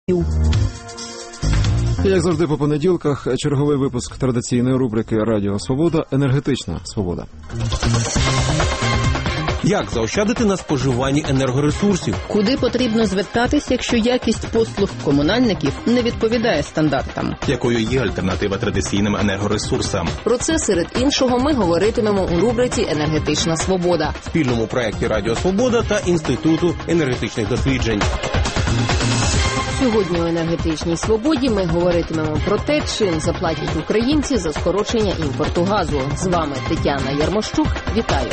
Як завжди по понеділках, черговий випуск традиційної рубрики «Радіо Свобода. Енергетична свобода». Як заощадити на споживанні енергоресурсів? Куди потрібно звертатись, якщо якість послуг комунальників не відповідає стандартам? Якою є альтернатива традиційним енергоресурсам? Про це, серед іншого, ми говоритимемо у рубриці «Енергетична свобода» в спільному проєкті «Радіо Свобода» та Інституту енергетичних досліджень. Сьогодні у «Енергетичній свободі» ми говоритимемо про те, чим заплатять українці за скорочення імпорту газу. З вами Тетяна Ярмощук. Вітаю!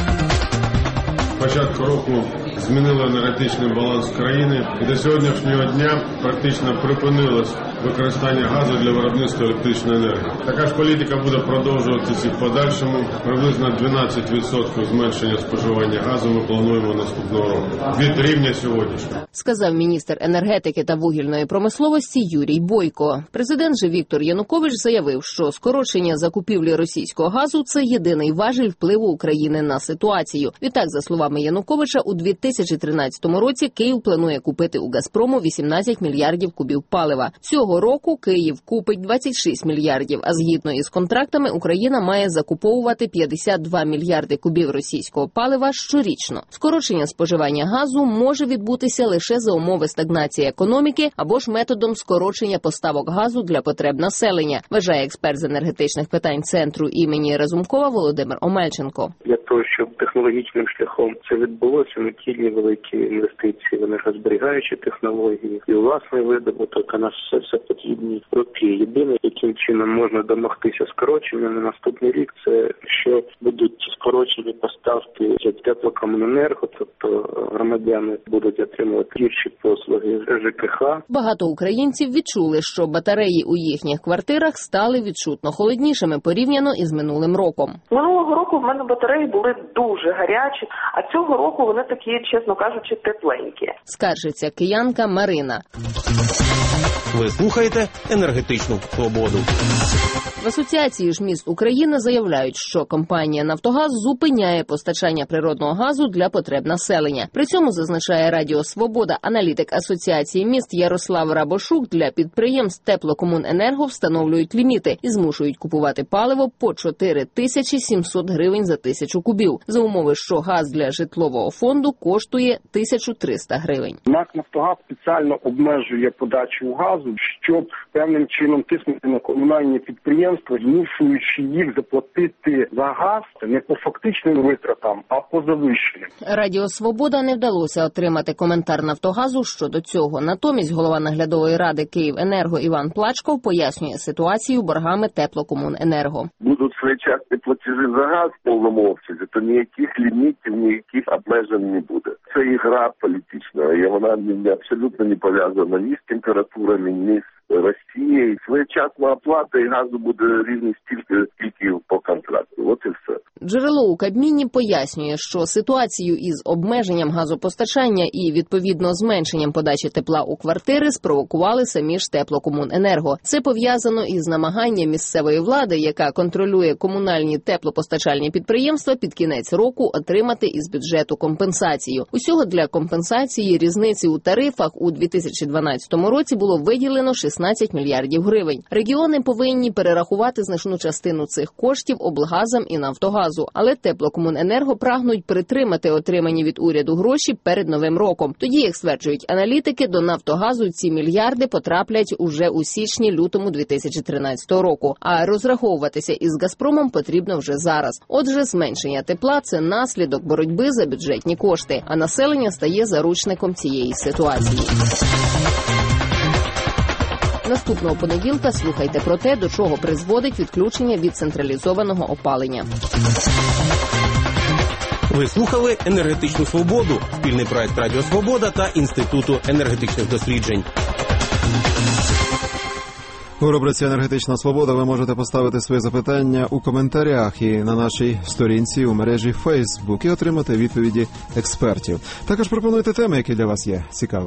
Початку року змінило енергетичний баланс країни, і до сьогоднішнього дня практично припинилось використання газу для виробництва електричної енергії. Така ж політика буде продовжуватися і в подальшому. Приблизно 12% зменшення споживання газу ми плануємо наступного року від рівня сьогоднішнього. Сказав міністр енергетики та вугільної промисловості Юрій Бойко. Президент же Віктор Янукович заявив, що скорочення закупівлі російського газу – це єдиний важіль впливу України на ситуацію. Відтак, за словами Януковича, у 2013 році Київ планує купити у «Газпрому» 18 мільярдів кубів палива. Цього року Київ купить 26 мільярдів, а згідно із контрактами Україна має закуповувати 52 мільярди кубів російського палива щорічно. Скорочення споживання газу може відбутися лише за умови стагнації економіки або ж методом скорочення поставок газу для потреб населення, вважає експерт з енергетичних питань Центру імені Разумкова Володимир Омельченко. Для того, щоб технологічним шляхом це відбулося, необхідні великі інвестиції в енергозберігаючі технології і власний видобуток, а на все потрібні роки. Єдине, яким чином можна домогтися скорочення на наступний рік, це що будуть скорочені поставки теплокомуненерго, тобто громадяни будуть отримувати гірші послуги ЖКХ. Багато українців відчули, що батареї у їхніх квартирах стали відчутно холоднішими порівняно із минулим роком. Минулого року в мене батареї були дуже гарячі, а цього року вони такі, чесно кажучи, тепленькі. Скаржиться киянка Марина. Ви слухаєте «Енергетичну свободу». В Асоціації ж міст України заявляють, що компанія «Нафтогаз» зупиняє постачання природного газу для потреб населення. При цьому, зазначає Радіо Свобода, аналітик Асоціації міст Ярослав Рабошук, для підприємств Теплокомуненерго встановлюють ліміти і змушують купувати паливо по 4700 гривень за 1000 кубів, за умови, що газ для житлового фонду коштує 1300 гривень. НАК «Нафтогаз» спеціально обмежує подачу газу, щоб певним чином тиснути на комунальні підприємства, змушуючи їх заплатити за газ не по фактичним витратам, а по завищеним. Радіо Свобода не вдалося отримати коментар «Нафтогазу» щодо цього. Натомість голова наглядової ради «Київенерго» Іван Плачков пояснює ситуацію боргами Теплокомуненерго. Будуть своєчасні платежі за газ в повному обсязі, то ніяких лімітів, ніяких обмежень не буде. Це ігра політична, і вона абсолютно не пов'язана ні з температурами, ні з Росією. Своєчасна оплата і газу буде рівні стільки по контракту. От і все. Джерело у Кабміні пояснює, що ситуацію із обмеженням газопостачання і, відповідно, зменшенням подачі тепла у квартири спровокували самі ж Теплокомуненерго. Це пов'язано із намаганням місцевої влади, яка контролює комунальні теплопостачальні підприємства, під кінець року отримати із бюджету компенсацію. Усього для компенсації різниці у тарифах у 2012 році було виділено 16 мільярдів гривень. Регіони повинні перерахувати значну частину цих коштів облгазам і Нафтогазу, але Теплокомуненерго прагнуть притримати отримані від уряду гроші перед Новим роком. Тоді, як стверджують аналітики, до Нафтогазу ці мільярди потраплять уже у січні-лютому 2013 року, а розраховуватися із Газпромом потрібно вже зараз. Отже, зменшення тепла – це наслідок боротьби за бюджетні кошти, а населення стає заручником цієї ситуації. Наступного понеділка слухайте про те, до чого призводить відключення від централізованого опалення. Ви слухали «Енергетичну свободу» – спільний проєкт «Радіо Свобода» та Інституту енергетичних досліджень. У рубриці «Енергетична свобода» ви можете поставити свої запитання у коментарях і на нашій сторінці у мережі Facebook і отримати відповіді експертів. Також пропонуйте теми, які для вас є цікаві.